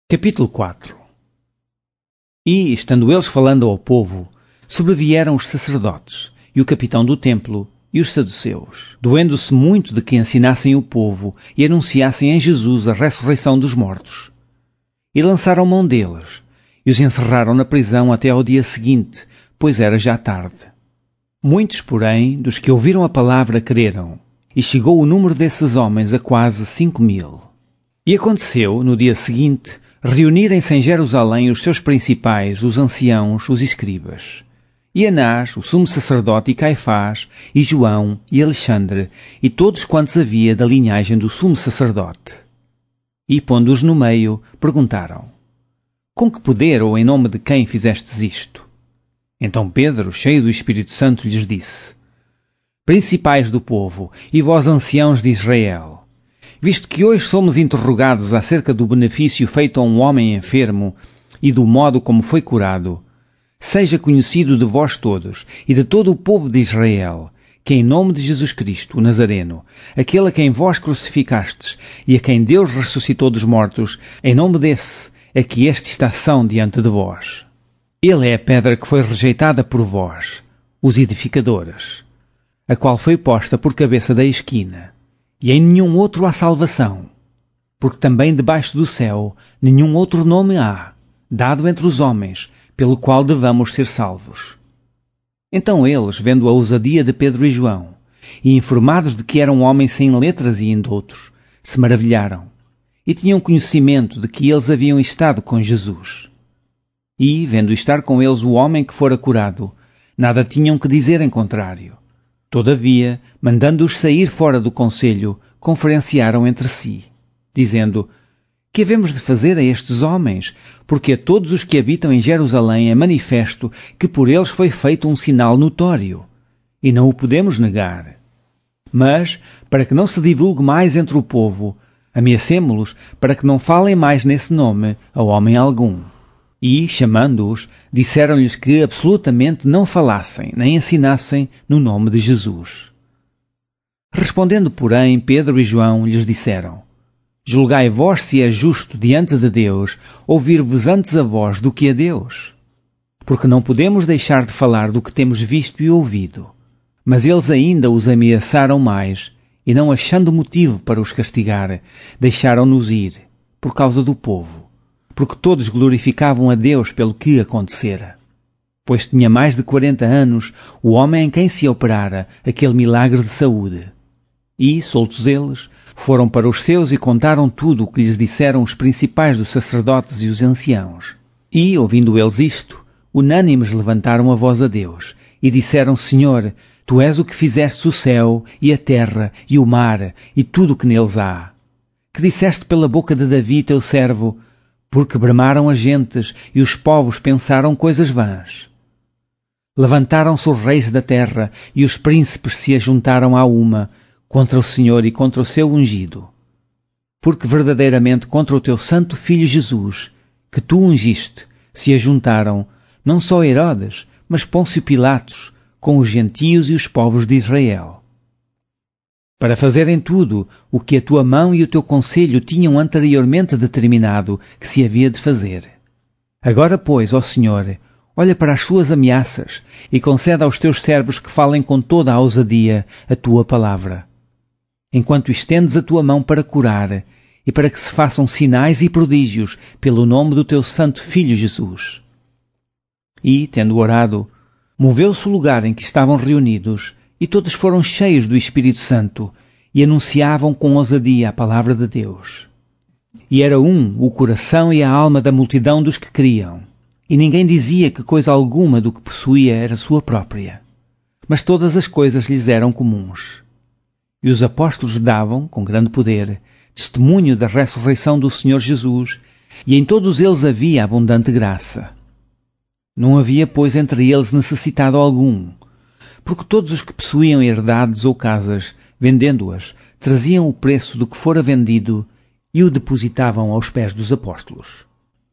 Capítulo 4. E, estando eles falando ao povo, sobrevieram os sacerdotes, e o capitão do templo, e os saduceus, doendo-se muito de que ensinassem o povo e anunciassem em Jesus a ressurreição dos mortos. E lançaram mão deles, e os encerraram na prisão até ao dia seguinte, pois era já tarde. Muitos, porém, dos que ouviram a palavra creram, e chegou o número desses homens a quase 5.000. E aconteceu, no dia seguinte, reunirem-se em Jerusalém os seus principais, os anciãos, os escribas. E Anás, o sumo sacerdote, e Caifás, e João, e Alexandre, e todos quantos havia da linhagem do sumo sacerdote. E, pondo-os no meio, perguntaram: Com que poder ou em nome de quem fizestes isto? Então Pedro, cheio do Espírito Santo, lhes disse: Principais do povo, e vós anciãos de Israel, visto que hoje somos interrogados acerca do benefício feito a um homem enfermo e do modo como foi curado, seja conhecido de vós todos e de todo o povo de Israel, que em nome de Jesus Cristo, o Nazareno, aquele a quem vós crucificastes e a quem Deus ressuscitou dos mortos, em nome desse é que este está são diante de vós. Ele é a pedra que foi rejeitada por vós, os edificadores, a qual foi posta por cabeça da esquina. E em nenhum outro há salvação, porque também debaixo do céu nenhum outro nome há, dado entre os homens, pelo qual devamos ser salvos. Então eles, vendo a ousadia de Pedro e João, e informados de que eram homens sem letras e indoutos, se maravilharam, e tinham conhecimento de que eles haviam estado com Jesus. E, vendo estar com eles o homem que fora curado, nada tinham que dizer em contrário. Todavia, mandando-os sair fora do conselho, conferenciaram entre si, dizendo: Que havemos de fazer a estes homens? Porque a todos os que habitam em Jerusalém é manifesto que por eles foi feito um sinal notório, e não o podemos negar. Mas, para que não se divulgue mais entre o povo, ameacemo-los para que não falem mais nesse nome a homem algum. E, chamando-os, disseram-lhes que absolutamente não falassem nem ensinassem no nome de Jesus. Respondendo, porém, Pedro e João lhes disseram: Julgai vós se é justo diante de Deus ouvir-vos antes a vós do que a Deus. Porque não podemos deixar de falar do que temos visto e ouvido. Mas eles ainda os ameaçaram mais, e não achando motivo para os castigar, deixaram-nos ir, por causa do povo, porque todos glorificavam a Deus pelo que acontecera. Pois tinha mais de 40 anos o homem em quem se operara aquele milagre de saúde. E, soltos eles, foram para os seus e contaram tudo o que lhes disseram os principais dos sacerdotes e os anciãos. E, ouvindo eles isto, unânimes levantaram a voz a Deus, e disseram: Senhor, Tu és o que fizeste o céu, e a terra, e o mar, e tudo o que neles há. Que disseste pela boca de Davi, teu servo: Porque bramaram as gentes, e os povos pensaram coisas vãs. Levantaram-se os reis da terra, e os príncipes se ajuntaram à uma, contra o Senhor e contra o seu ungido. Porque verdadeiramente contra o teu santo Filho Jesus, que tu ungiste, se ajuntaram, não só Herodes, mas Pôncio Pilatos, com os gentios e os povos de Israel, para fazerem tudo o que a tua mão e o teu conselho tinham anteriormente determinado que se havia de fazer. Agora, pois, ó Senhor, olha para as suas ameaças e concede aos teus servos que falem com toda a ousadia a tua palavra, enquanto estendes a tua mão para curar e para que se façam sinais e prodígios pelo nome do teu santo Filho Jesus. E, tendo orado, moveu-se o lugar em que estavam reunidos, e todos foram cheios do Espírito Santo, e anunciavam com ousadia a palavra de Deus. E era o coração e a alma da multidão dos que criam, e ninguém dizia que coisa alguma do que possuía era sua própria, mas todas as coisas lhes eram comuns. E os apóstolos davam, com grande poder, testemunho da ressurreição do Senhor Jesus, e em todos eles havia abundante graça. Não havia, pois, entre eles necessitado algum, porque todos os que possuíam herdades ou casas, vendendo-as, traziam o preço do que fora vendido e o depositavam aos pés dos apóstolos.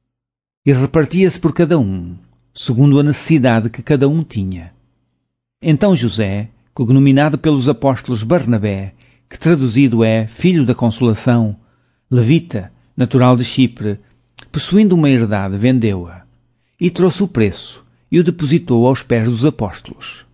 E repartia-se por cada um, segundo a necessidade que cada um tinha. Então José, cognominado pelos apóstolos Barnabé, que traduzido é Filho da Consolação, levita, natural de Chipre, Possuindo uma herdade, vendeu-a, e trouxe o preço, e o depositou aos pés dos apóstolos.